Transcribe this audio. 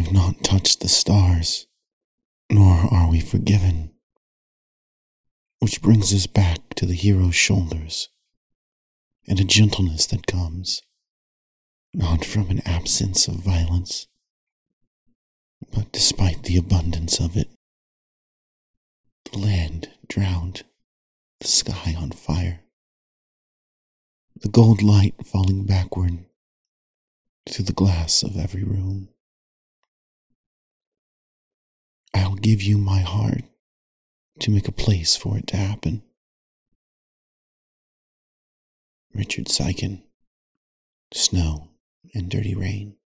We've not touched the stars, nor are we forgiven. Which brings us back to the hero's shoulders, and a gentleness that comes, not from an absence of violence, but despite the abundance of it. The land drowned, the sky on fire, the gold light falling backward through the glass of every room. I'll give you my heart to make a place for it to happen. Richard Sykin, Snow and Dirty Rain.